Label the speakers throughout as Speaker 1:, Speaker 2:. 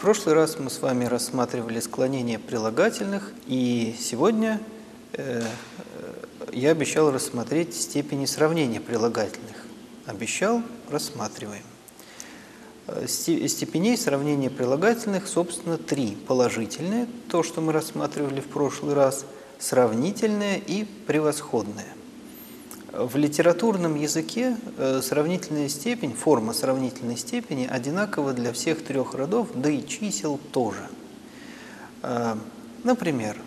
Speaker 1: прошлый раз мы с вами рассматривали склонение прилагательных, и сегодня я обещал рассмотреть степени сравнения прилагательных. Обещал, рассматриваем. Степеней сравнения прилагательных, собственно, три. Положительное, то, что мы рассматривали в прошлый раз, сравнительное и превосходное. В литературном языке сравнительная степень, форма сравнительной степени одинакова для всех трех родов, да и чисел тоже. Например,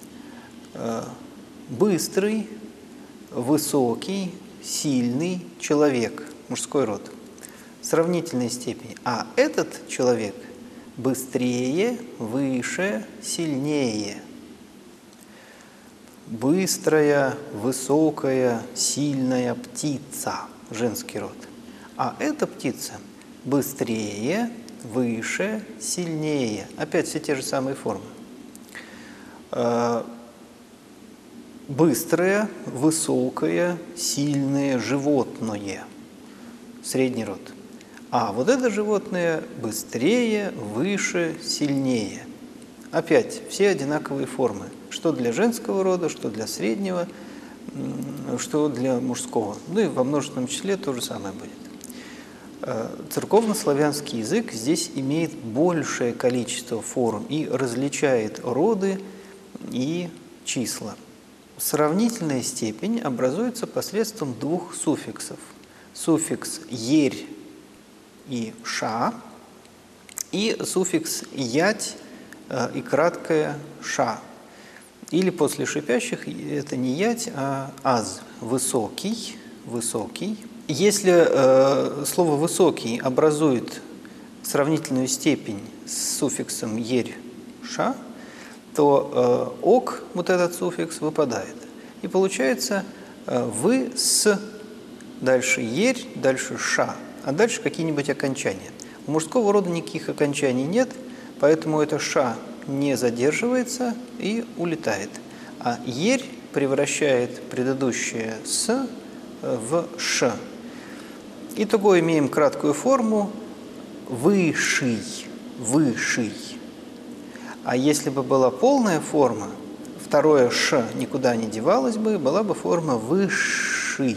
Speaker 1: быстрый, высокий, сильный человек, мужской род. Сравнительной степени. А этот человек быстрее, выше, сильнее. Быстрая, высокая, сильная птица, женский род. А эта птица быстрее, выше, сильнее. Опять все те же самые формы. Быстрое, высокое, сильное животное, средний род. А вот это животное быстрее, выше, сильнее. Опять все одинаковые формы. Что для женского рода, что для среднего, что для мужского. Ну и во множественном числе то же самое будет. Церковнославянский язык здесь имеет большее количество форм и различает роды и числа. Сравнительная степень образуется посредством двух суффиксов. Суффикс «ерь» и «ша» и суффикс «ять» и краткое «ша». Или после шипящих это не ять, а аз, высокий, высокий. Если слово высокий образует сравнительную степень с суффиксом ерь, ша, то ок, вот этот суффикс, выпадает. И получается вы с, дальше ерь, дальше ша, а дальше какие-нибудь окончания. У мужского рода никаких окончаний нет, поэтому это ша не задерживается и улетает. А ерь превращает предыдущее «с» в «ш». Итого имеем краткую форму «высший», «высший». А если бы была полная форма, второе «ш» никуда не девалось бы, была бы форма «высший».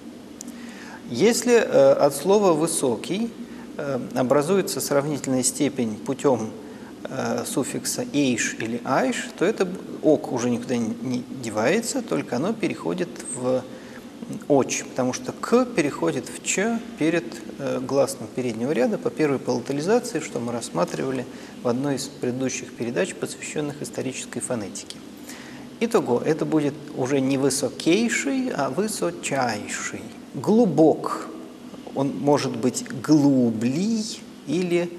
Speaker 1: Если от слова «высокий» образуется сравнительная степень путем суффикса «эйш» или «айш», то это «ок» уже никуда не девается, только оно переходит в «оч», потому что «к» переходит в «ч» перед гласным переднего ряда по первой палатализации, что мы рассматривали в одной из предыдущих передач, посвященных исторической фонетике. Итого, это будет уже не высокейший, а высочайший. Глубок. Он может быть глублий или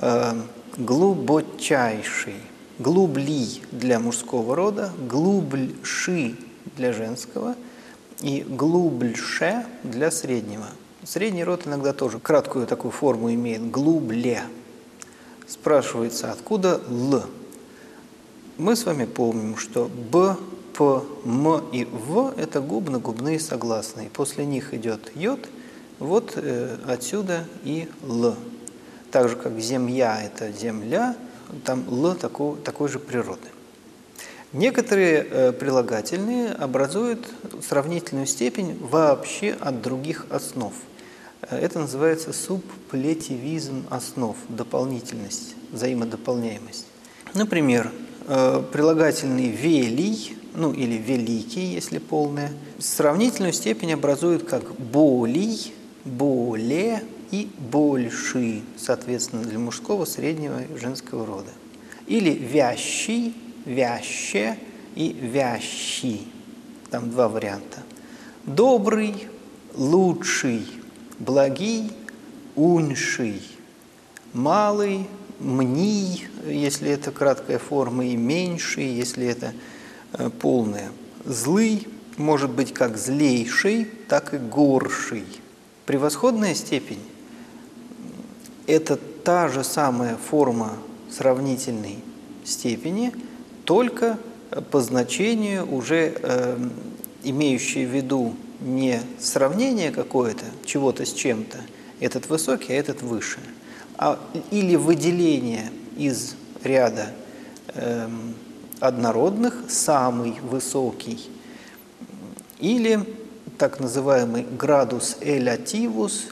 Speaker 1: глубочайший. Глубли для мужского рода, глубльши для женского и глубльше для среднего. Средний род иногда тоже краткую такую форму имеет, глубле. Спрашивается, откуда «л». Мы с вами помним, что «б», «п», «м» и «в» – это губно-губные согласные. После них идет «йод», вот отсюда и «л». Так же, как «земля» – это «земля», там «л» такой же природы. Некоторые прилагательные образуют сравнительную степень вообще от других основ. Это называется субплетивизм основ, дополнительность, взаимодополняемость. Например, прилагательный «велий», ну или «великий», если полное, сравнительную степень образуют как «болий», «боле» и «больший», соответственно, для мужского, среднего и женского рода. Или «вящий», «вяще» и «вящий». Там два варианта. «Добрый», «лучший», «благий», «унший», «малый», «мний», если это краткая форма, и «меньший», если это полная. «Злый» может быть как «злейший», так и «горший». Превосходная степень – это та же самая форма сравнительной степени, только по значению уже имеющая в виду не сравнение какое-то, чего-то с чем-то, этот высокий, а этот выше, или выделение из ряда однородных самый высокий, или так называемый градус элятивус,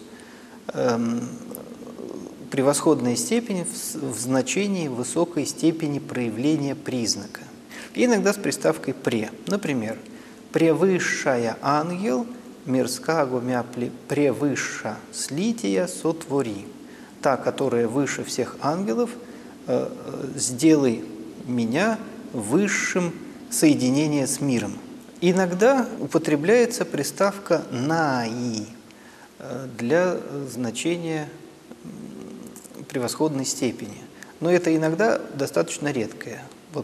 Speaker 1: превосходная степень в значении высокой степени проявления признака. И иногда с приставкой «пре». Например, «превысшая ангел, мирскаго мя превысша слития сотвори». Та, которая выше всех ангелов, сделай меня высшим соединения с миром. Иногда употребляется приставка «наи» для значения превосходной степени. Но это иногда достаточно редкое. Вот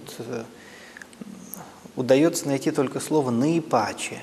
Speaker 1: удается найти только слово «наипаче».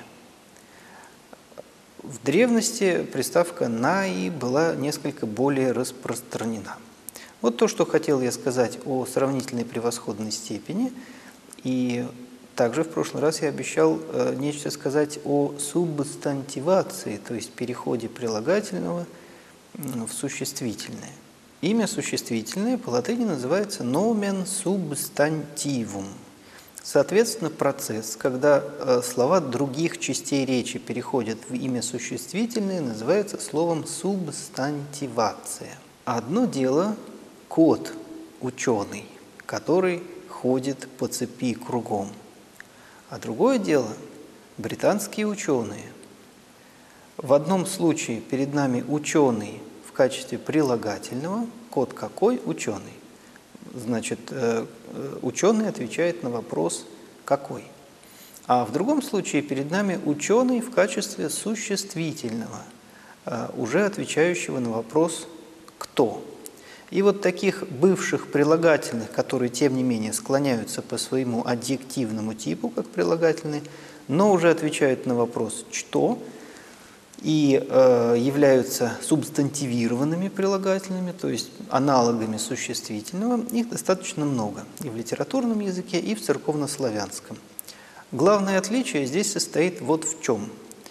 Speaker 1: В древности приставка «наи» была несколько более распространена. Вот то, что хотел я сказать о сравнительной превосходной степени. И также в прошлый раз я обещал нечто сказать о субстантивации, то есть переходе прилагательного в существительное. Имя существительное по латыни называется «nomen substantivum». Соответственно, процесс, когда слова других частей речи переходят в имя существительное, называется словом субстантивация. Одно дело – кот, ученый, который ходит по цепи кругом. А другое дело – британские ученые. В одном случае перед нами ученый в качестве прилагательного, кот какой – ученый. Значит, ученый отвечает на вопрос «какой?». А в другом случае перед нами ученый в качестве существительного, уже отвечающего на вопрос «кто?». И вот таких бывших прилагательных, которые, тем не менее, склоняются по своему адъективному типу, как прилагательные, но уже отвечают на вопрос «что?», и являются субстантивированными прилагательными, то есть аналогами существительного, их достаточно много и в литературном языке, и в церковнославянском. Главное отличие здесь состоит вот в чем.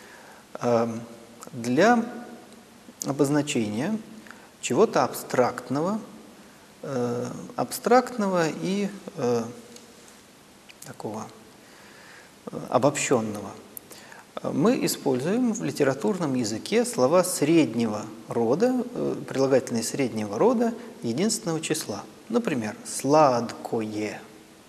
Speaker 1: Для обозначения чего-то абстрактного и такого обобщенного, мы используем в литературном языке слова среднего рода, прилагательные среднего рода единственного числа. Например, «сладкое»,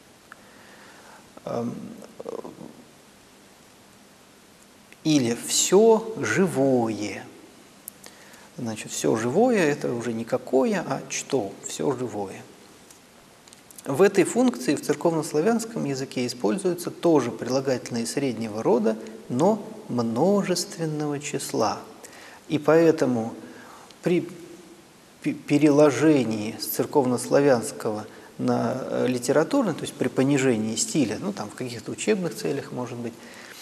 Speaker 1: или «все живое». Значит, все живое – это уже не какое, а что, все живое. В этой функции в церковнославянском языке используются тоже прилагательные среднего рода, но множественного числа. И поэтому при переложении с церковнославянского на литературный, то есть при понижении стиля, ну там в каких-то учебных целях, может быть,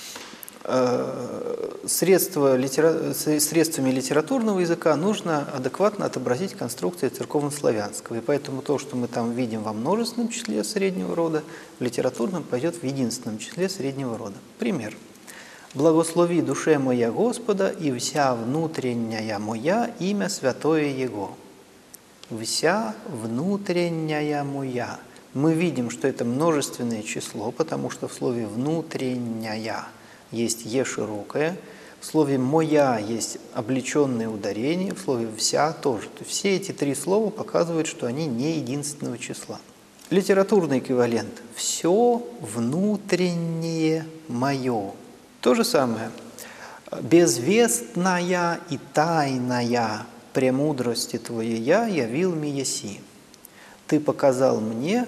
Speaker 1: средствами литературного языка нужно адекватно отобразить конструкции церковнославянского. И поэтому то, что мы там видим во множественном числе среднего рода, в литературном пойдет в единственном числе среднего рода. Пример. «Благослови душе моя Господа, и вся внутренняя моя имя святое Его». Вся внутренняя моя. Мы видим, что это множественное число, потому что в слове «внутренняя» есть «е» широкое, в слове «моя» есть облеченное ударение, в слове «вся» тоже. То есть все эти три слова показывают, что они не единственного числа. Литературный эквивалент – «все внутреннее мое». То же самое. «Безвестная и тайная премудрости Твоя явил мне еси». Ты показал мне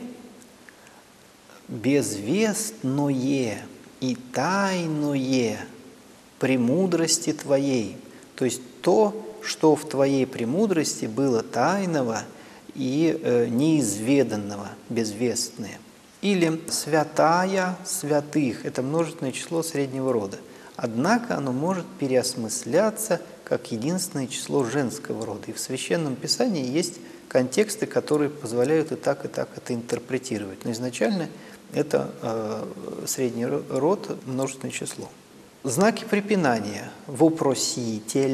Speaker 1: безвестное и тайное премудрости Твоей. То есть то, что в Твоей премудрости было тайного и неизведанного, безвестное. Или святая святых – это множественное число среднего рода. Однако оно может переосмысляться как единственное число женского рода. И в Священном Писании есть контексты, которые позволяют и так это интерпретировать. Но изначально это средний род, множественное число. Знаки препинания –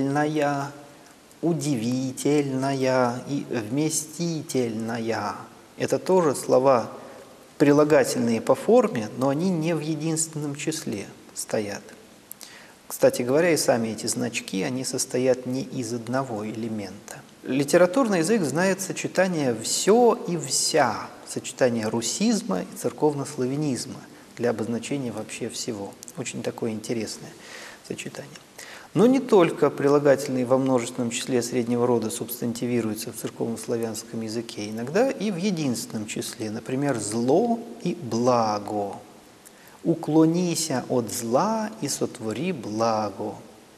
Speaker 1: вопросительная, удивительная и вместительная. Это тоже слова прилагательные по форме, но они не в единственном числе стоят. Кстати говоря, и сами эти значки, они состоят не из одного элемента. Литературный язык знает сочетание «все» и «вся», сочетание русизма и церковнославянизма для обозначения вообще всего. Очень такое интересное сочетание. Но не только прилагательные во множественном числе среднего рода субстантивируются в церковнославянском языке, иногда и в единственном числе, например, «зло» и «благо». «Уклонися от зла и сотвори благо,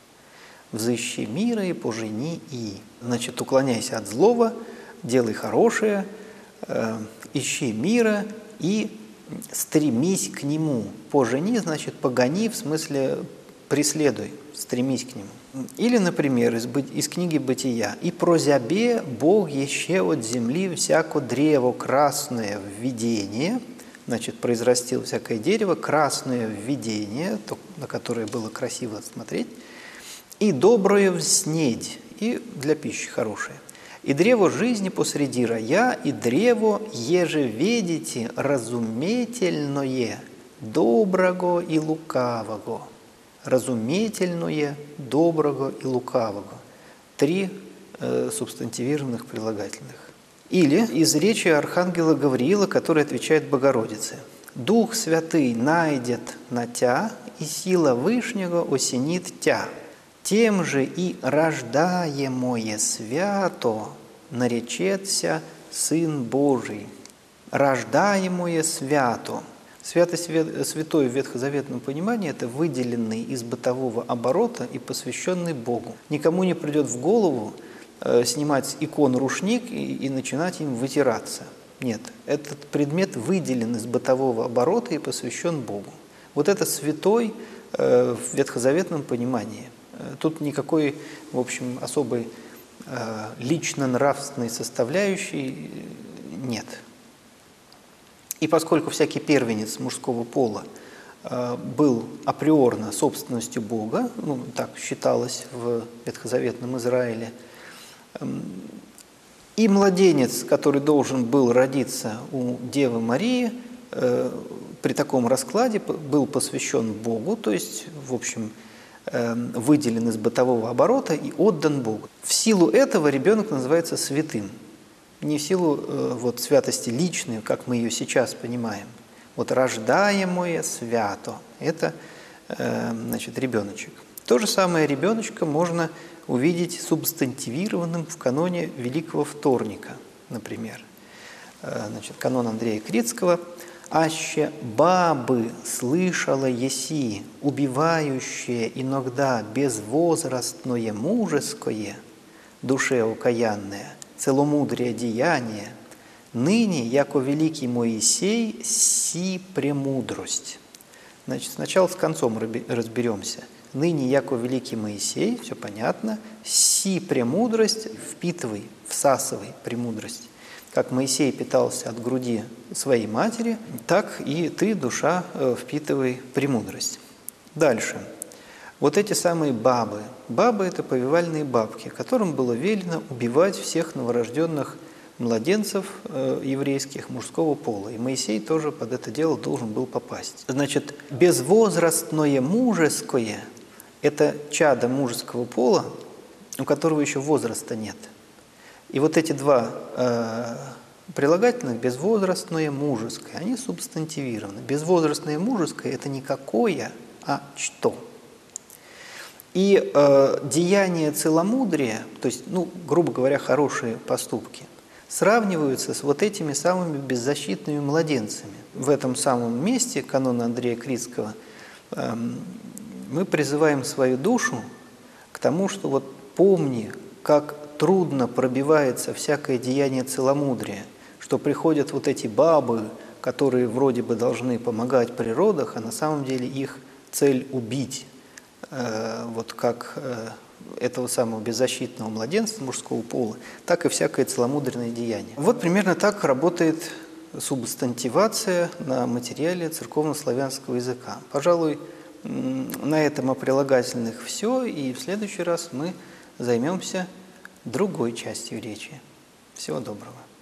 Speaker 1: взыщи мира и пожени и». Значит, уклоняйся от злого, делай хорошее, ищи мира и стремись к нему. Пожени, значит, погони, в смысле преследуй, стремись к нему. Или, например, из книги «Бытия». «И прозябе Бог еще от земли всяко древо красное в видение». Значит, произрастил всякое дерево, красное в видение, на которое было красиво смотреть, и доброе в снедь, и для пищи хорошее. И древо жизни посреди рая, и древо, еже видите, разумительное, доброго и лукавого. Разумительное, доброго и лукавого. 3 субстантивированных прилагательных. Или из речи архангела Гавриила, который отвечает Богородице. «Дух Святый найдет на тя, и сила Вышнего осенит тя. Тем же и рождаемое свято наречется Сын Божий». Рождаемое свято. Святой в ветхозаветном понимании – это выделенный из бытового оборота и посвященный Богу. Никому не придет в голову снимать икон рушник и начинать им вытираться. Нет, этот предмет выделен из бытового оборота и посвящен Богу. Вот это святой в ветхозаветном понимании. Тут никакой, в общем, особой лично-нравственной составляющей нет. И поскольку всякий первенец мужского пола был априорно собственностью Бога, ну, так считалось в ветхозаветном Израиле, и младенец, который должен был родиться у Девы Марии, при таком раскладе был посвящен Богу, то есть, в общем, выделен из бытового оборота и отдан Богу. В силу этого ребенок называется святым. Не в силу вот, святости личной, как мы ее сейчас понимаем. Вот рождаемое свято – это, значит, ребеночек. То же самое ребеночка можно увидеть субстантивированным в каноне Великого Вторника, например. Значит, канон Андрея Критского. «Аще бабы слышала еси, убивающее иногда безвозрастное мужеское, душе окаянное, целомудрие деяние, ныне, яко великий Моисей, си премудрость». Значит, сначала с концом разберемся. Ныне, яко великий Моисей, все понятно, си премудрость, впитывай, всасывай премудрость. Как Моисей питался от груди своей матери, так и ты, душа, впитывай премудрость. Дальше. Вот эти самые бабы. Бабы – это повивальные бабки, которым было велено убивать всех новорожденных младенцев еврейских мужского пола. И Моисей тоже под это дело должен был попасть. Значит, безвозрастное мужеское – это чадо мужеского пола, у которого еще возраста нет. И вот эти 2 прилагательных, безвозрастное, мужеское, они субстантивированы. Безвозрастное мужеское – это не какое, а что. И деяния целомудрия, то есть, ну, грубо говоря, хорошие поступки, сравниваются с вот этими самыми беззащитными младенцами. В этом самом месте канона Андрея Критского мы призываем свою душу к тому, что вот помни, как трудно пробивается всякое деяние целомудрия, что приходят вот эти бабы, которые вроде бы должны помогать при родах, а на самом деле их цель убить, вот как этого самого беззащитного младенца мужского пола, так и всякое целомудренное деяние. Вот примерно так работает субстантивация на материале церковнославянского языка. Пожалуй, на этом о прилагательных все, и в следующий раз мы займемся другой частью речи. Всего доброго.